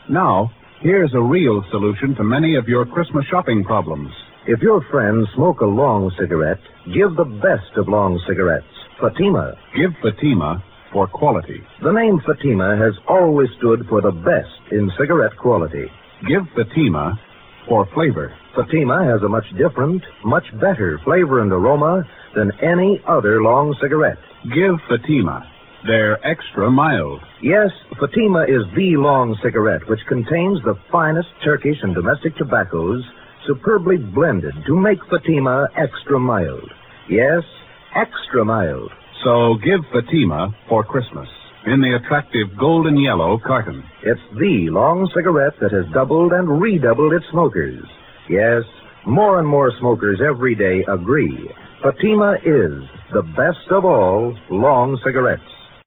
Now, here's a real solution to many of your Christmas shopping problems. If your friends smoke a long cigarette, give the best of long cigarettes, Fatima. Give Fatima for quality. The name Fatima has always stood for the best in cigarette quality. Give Fatima for flavor. Fatima has a much different, much better flavor and aroma than any other long cigarette. Give Fatima. They're extra mild. Yes, Fatima is the long cigarette which contains the finest Turkish and domestic tobaccos superbly blended to make Fatima extra mild. Yes, extra mild. So give Fatima for Christmas in the attractive golden yellow carton. It's the long cigarette that has doubled and redoubled its smokers. Yes, more and more smokers every day agree. Fatima is the best of all long cigarettes.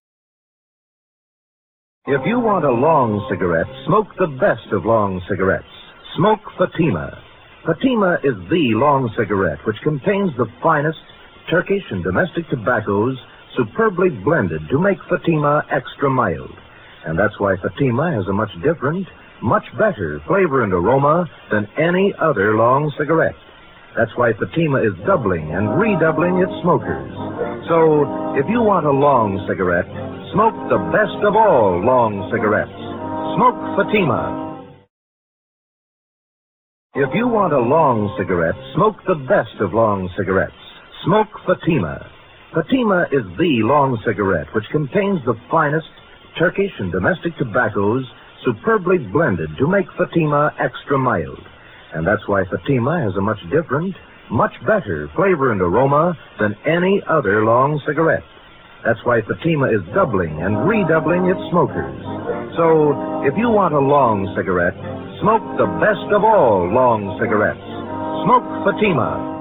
If you want a long cigarette, smoke the best of long cigarettes. Smoke Fatima. Fatima is the long cigarette which contains the finest Turkish and domestic tobaccos superbly blended to make Fatima extra mild. And that's why Fatima has a much different, much better flavor and aroma than any other long cigarette. That's why Fatima is doubling and redoubling its smokers. So, if you want a long cigarette, smoke the best of all long cigarettes. Smoke Fatima. If you want a long cigarette, smoke the best of long cigarettes. Smoke Fatima. Fatima is the long cigarette which contains the finest Turkish and domestic tobaccos superbly blended to make Fatima extra mild. And that's why Fatima has a much different, much better flavor and aroma than any other long cigarette. That's why Fatima is doubling and redoubling its smokers. So, if you want a long cigarette, smoke the best of all long cigarettes. Smoke Fatima.